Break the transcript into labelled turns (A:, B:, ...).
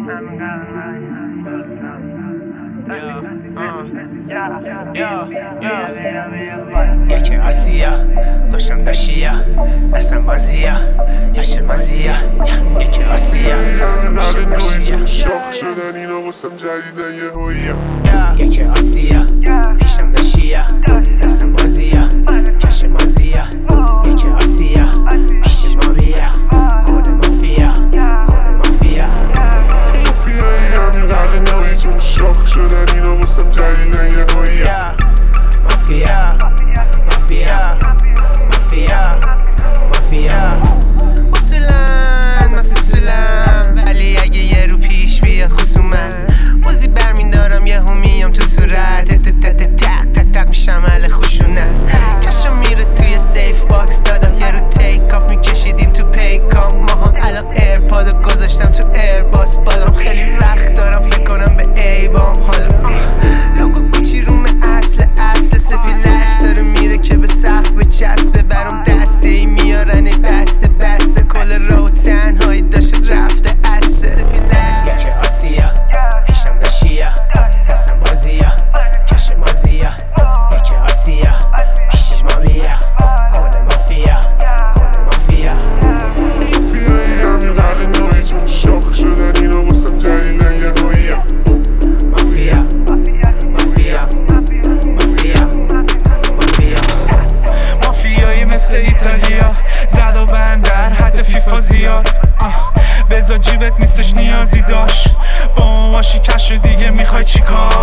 A: یکی آسیا داشتم داشیا دستم بازیا یاشر مازیا یکی آسیا داشتم داشیا
B: شاخ شدن اینا واسم جدیدن یه هویه
A: یکی آسیا پیشم داشیا دستم بازیا یاشر مازیا یکی آسیا پیش ما بیا خود مافیا خود مافیا
B: مافیایی همین قرد نوعی چون شاخ شدن اینا واسم جدیدن یه هویه
A: مافیا مافیا مافیا مافیا اصولاً من سوسولم ولی اگه یه رو پیش بیاد خصومت موزی برمین دارم یه میام تو صورت تک تک میشم اهل خشونت کشم میره توی سیف باکس دادا یه رو تیک آف میکشیدیم تو پیکام ماها الان ایرپادو گذاشتم تو ایرباس بالام خیلی وقت دارم فکر کنم به ایبام حالا لوگو گوچی روم اصل سپیلش داره میره که به سقف بچسبه برام دسته ای میارن ای بسته کل رو تنهایی داشت رفته اسه یکی آسیا پیشم داشیا دستم بازیا کش مازیا یکی آسیا پیش ما بیا خود مافیا خود مافیا
B: مافیایی همین قرد نوعی چون شاخ شدن اینا واسم جدیدن یه هویه
A: مافیا مافیا مافیا مافیا
C: مافیایی مثل ایتالیا زد و بند در حد فیفا زیاد بذار جیبت نیستش نیازی داشت با اون باشی کش رو دیگه میخوای چی کار